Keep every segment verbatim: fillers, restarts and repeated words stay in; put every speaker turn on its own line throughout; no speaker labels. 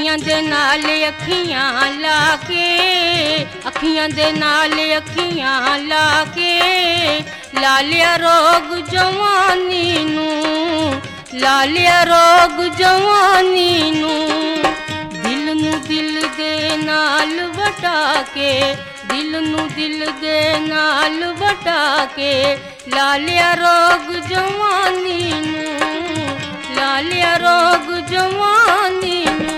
ਅੱਖੀਆਂ ਦੇ ਨਾਲ ਅੱਖੀਆਂ ਲਾ ਕੇ, ਅੱਖੀਆਂ ਦੇ ਨਾਲ ਅੱਖੀਆਂ ਲਾ ਕੇ ਲਾ ਲਿਆ ਰੋਗ ਜਵਾਨੀ ਨੂੰ, ਲਾ ਲਿਆ ਰੋਗ ਜਵਾਨੀ ਨੂੰ। ਦਿਲ ਨੂੰ ਦਿਲ ਦੇ ਨਾਲ ਵਟਾ ਕੇ, ਦਿਲ ਨੂੰ ਦਿਲ ਦੇ ਨਾਲ ਵਟਾ ਕੇ ਲਾ ਲਿਆ ਰੋਗ ਜਵਾਨੀ ਨੂੰ, ਲਾ ਲਿਆ ਰੋਗ ਜਵਾਨੀ ਨੂੰ।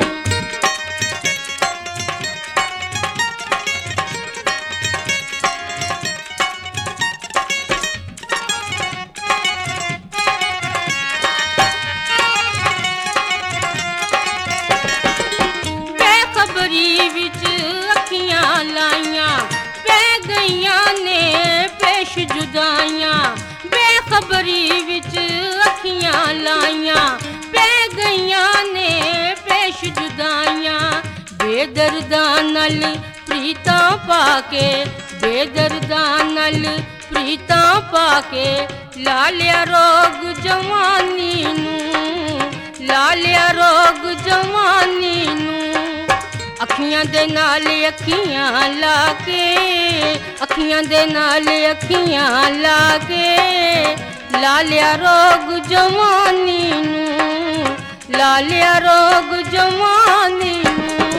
ਬੇਖਬਰੀ ਵਿੱਚ ਅੱਖੀਆਂ ਲਾਈਆਂ, ਪੈ ਗਈਆਂ ਨੇ ਪੇਸ਼ ਜੁਦਾਈਆਂ। ਬੇਖਬਰੀ ਵਿੱਚ ਅੱਖੀਆਂ ਲਾਈਆਂ, ਪੈ ਗਈਆਂ ਨੇ ਪੇਸ਼ ਜੁਦਾਈਆਂ। ਬੇਦਰਦਾਂ ਨਾਲ ਪ੍ਰੀਤਾਂ ਪਾ ਕੇ, ਬੇਦਰਦਾਂ ਨਾਲ ਪ੍ਰੀਤਾਂ ਪਾ ਕੇ ਲਾ ਲਿਆ ਰੋਗ ਜਵਾਨੀ ਨੂੰ, ਲਾ ਲਿਆ ਰੋਗ ਜਵਾਨੀ ਨੂੰ। ਅੱਖੀਆਂ ਦੇ ਨਾਲ ਅੱਖੀਆਂ ਲਾ ਕੇ, ਅੱਖੀਆਂ ਦੇ ਨਾਲ ਅੱਖੀਆਂ ਲਾ ਕੇ ਲਾ ਲਿਆ ਰੋਗ ਜਵਾਨੀ ਨੂੰ, ਲਾ ਲਿਆ ਰੋਗ ਜਵਾਨੀ ਨੂੰ।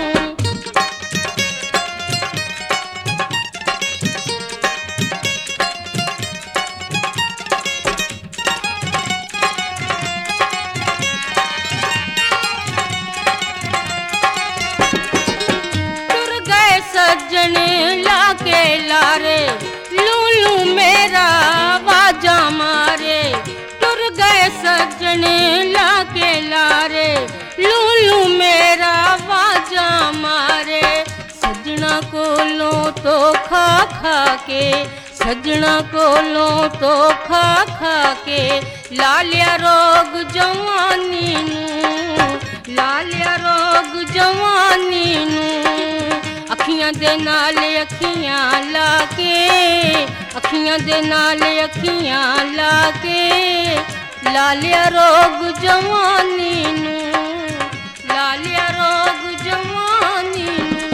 सज्जन लाके लारे लूलू मेरा वाजा मारे। टुर गए सज्जन लाके लारे लूलू मेरा वाजा मारे। सजना कोलों तो खा खा के, सजना कोलों तो खा खा के ला लिया रोग जवानी नू, ला लिया रोग जवानी नू। ਅੱਖੀਆਂ ਦੇ ਨਾਲ ਅੱਖੀਆਂ ਲਾ ਕੇ, ਅੱਖੀਆਂ ਦੇ ਨਾਲ ਅੱਖੀਆਂ ਲਾ ਕੇ ਲਾ ਲਿਆ ਰੋਗ ਜਵਾਨੀ ਨੂੰ, ਲਾ ਲਿਆ ਰੋਗ ਜਵਾਨੀ ਨੂੰ।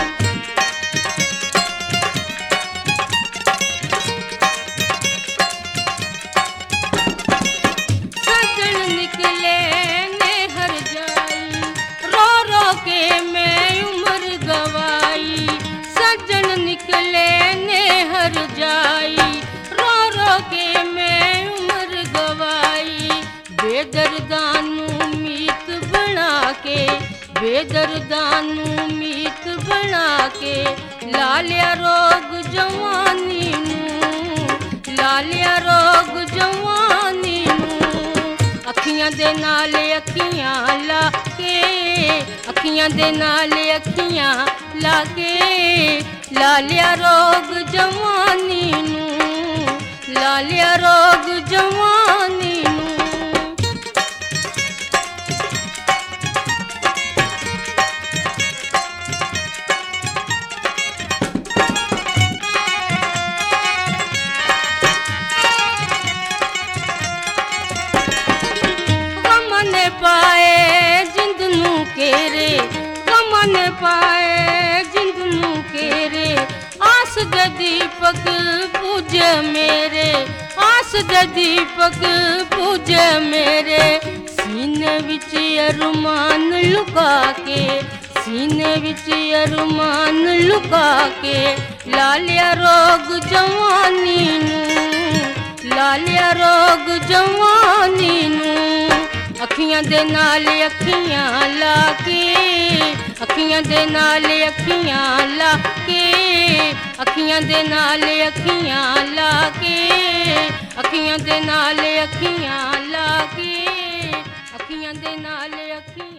ਸੱਜਣ ਨਿਕਲੇ ਨੇ ਹਰ ਜਾਈ, ਰੋ ਰੋ ਕੇ ਮੈਂ ਉਮਰ गवाई। सज्जन निकले ने हर जाई, रो रो के मैं उम्र गवाई। बेदर्दानू मीत बना के, बेदर्दानू मीत बना के ला लिया रोग जवानी नू, ला लिया रोग जवानी नू। ਅੱਖੀਆਂ ਦੇ ਨਾਲ ਅੱਖੀਆਂ ਲਾ ਕੇ, ਅੱਖੀਆਂ ਦੇ ਨਾਲ ਅੱਖੀਆਂ ਲਾ ਕੇ ਲਾ ਲਿਆ ਰੋਗ ਜਵਾਨੀ ਨੂੰ, ਲਾ ਲਿਆ ਰੋਗ ਜਵਾਨੀ ਨੂੰ। ਪਾਏ ਜਿੰਦ ਨੂੰ ਕੇਰੇ, ਕਮਨ ਪਾਏ ਜਿੰਦ ਨੂੰ ਕੇਰੇ। ਆਸ ਦੇ ਦੀਪਕ ਪੂਜ ਮੇਰੇ, ਆਸ ਦੇ ਦੀਪਕ ਪੂਜ ਮੇਰੇ। ਸੀਨੇ ਵਿੱਚ ਅਰਮਾਨ ਲੁਕਾ ਕੇ, ਸੀਨੇ ਵਿੱਚ ਅਰਮਾਨ ਲੁਕਾ ਕੇ ਲਾ ਲਿਆ ਰੋਗ ਜਵਾਨੀ ਨੂੰ, ਲਾ ਲਿਆ ਰੋਗ ਜਵਾਨੀ ਨੂੰ। ਅੱਖੀਆਂ ਦੇ ਨਾਲ ਅੱਖੀਆਂ ਲਾ ਕੇ, ਅੱਖੀਆਂ ਦੇ ਨਾਲ ਅੱਖੀਆਂ ਲਾ ਕੇ, ਅੱਖੀਆਂ ਦੇ ਨਾਲ ਅੱਖੀਆਂ ਲਾ ਕੇ, ਅੱਖੀਆਂ ਦੇ ਨਾਲ ਅੱਖੀਆਂ ਲਾ ਕੇ, ਅੱਖੀਆਂ ਦੇ ਨਾਲ ਅੱਖੀਆਂ